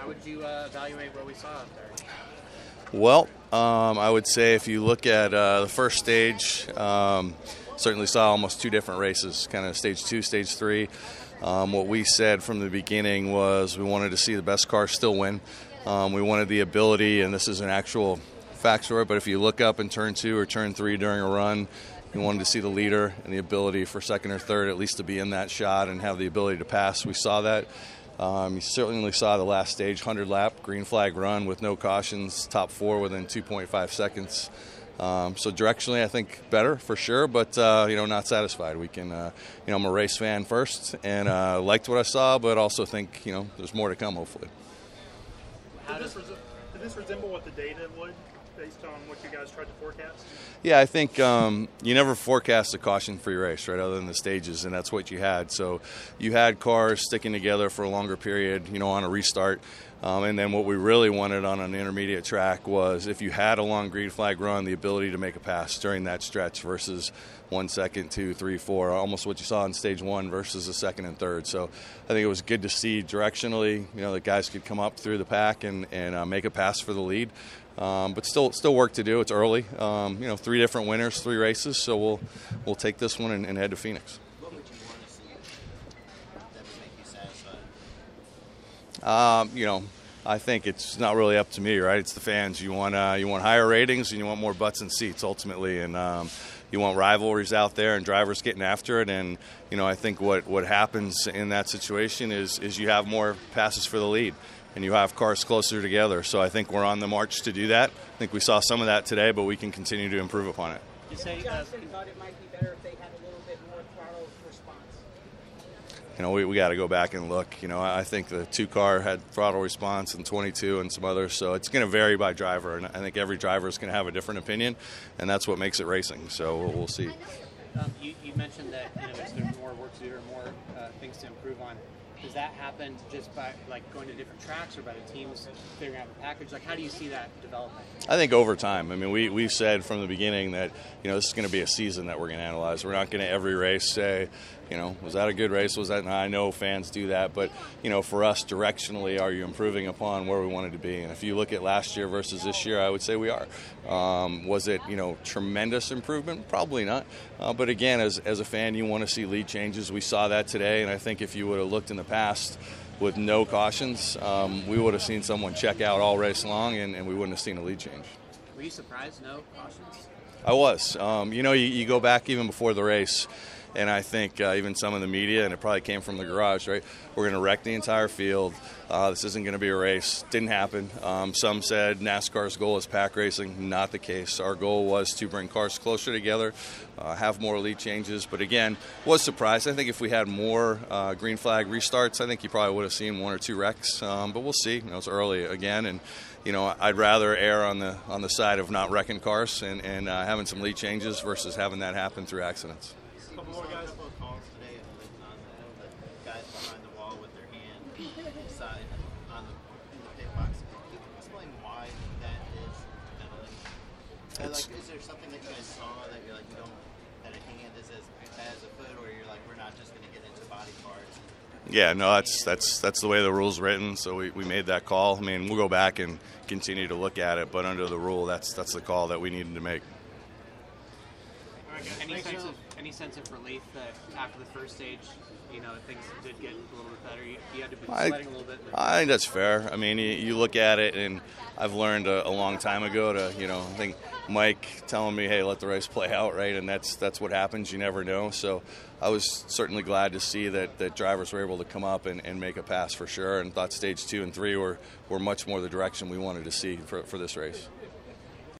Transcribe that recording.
How would you evaluate what we saw out there? Well, I would say if you look at the first stage, certainly saw almost two different races, kind of stage 2, stage 3. What we said from the beginning was we wanted to see the best car still win. We wanted the ability, and this is an actual fact story, but if you look up in turn 2 or turn 3 during a run, we wanted to see the leader and the ability for second or third at least to be in that shot and have the ability to pass. We saw that. You certainly saw the last stage, 100-lap, green flag run with no cautions, top 4 within 2.5 seconds. So directionally, I think better for sure, but not satisfied. We can, I'm a race fan first, and liked what I saw, but also think there's more to come. Hopefully. Did this resemble what the data would, based on what you guys tried to forecast? Yeah, I think you never forecast a caution-free race, right, other than the stages, and that's what you had. So you had cars sticking together for a longer period, on a restart. And then what we really wanted on an intermediate track was if you had a long green flag run, the ability to make a pass during that stretch versus 1 second, 2, 3, 4, almost what you saw in stage 1 versus the second and third. So I think it was good to see directionally, the guys could come up through the pack and make a pass for the lead. But still work to do. It's early. 3 different winners, 3 races. So we'll take this one and head to Phoenix. What would you want to see that would make you satisfied? I think it's not really up to me, right? It's the fans. You want higher ratings and you want more butts and seats ultimately, and you want rivalries out there and drivers getting after it. And I think what happens in that situation is you have more passes for the lead, and you have cars closer together. So I think we're on the march to do that. I think we saw some of that today, but we can continue to improve upon it. You say thought it might be better if they had a little bit more throttle response. We got to go back and look. I think the 2-car had throttle response and 22 and some others. So it's going to vary by driver, and I think every driver is going to have a different opinion, and that's what makes it racing. So we'll see. You mentioned that there's more work to do or more things to improve on. Does that happen just by going to different tracks or by the teams figuring out the package? How do you see that developing? I think over time. I mean, we've said from the beginning that this is going to be a season that we're going to analyze. We're not going to every race say, was that a good race? Was that? And I know fans do that, but for us directionally, are you improving upon where we wanted to be? And if you look at last year versus this year, I would say we are. Was it tremendous improvement? Probably not. But again, as a fan, you want to see lead changes. We saw that today, and I think if you would have looked in the past with no cautions, we would have seen someone check out all race long, and we wouldn't have seen a lead change. Were you surprised? No cautions? I was. You go back even before the race, and I think even some of the media, and it probably came from the garage, right? We're going to wreck the entire field. This isn't going to be a race. Didn't happen. Some said NASCAR's goal is pack racing. Not the case. Our goal was to bring cars closer together, have more lead changes. But again, was surprised. I think if we had more green flag restarts, I think you probably would have seen 1 or 2 wrecks. But we'll see. It's early again, and I'd rather err on the side of not wrecking cars and having some lead changes versus having that happen through accidents. A couple of calls today on the guys behind the wall with their hand inside in the pit box. Can you explain why that is penalty? Is there something that you guys saw that you're like, that a hand is as a foot, or you're like, we're not just going to get into body parts? Yeah, no, that's the way the rule's written. So we made that call. I mean, we'll go back and continue to look at it, but under the rule, that's the call that we needed to make. Any sense of relief that after the first stage, things did get a little bit better? You had to be sweating a little bit. I think that's fair. I mean, you look at it, and I've learned a long time ago to, I think Mike telling me, hey, let the race play out, right? And that's what happens. You never know. So I was certainly glad to see that drivers were able to come up and make a pass for sure, and thought stage 2 and 3 were much more the direction we wanted to see for this race.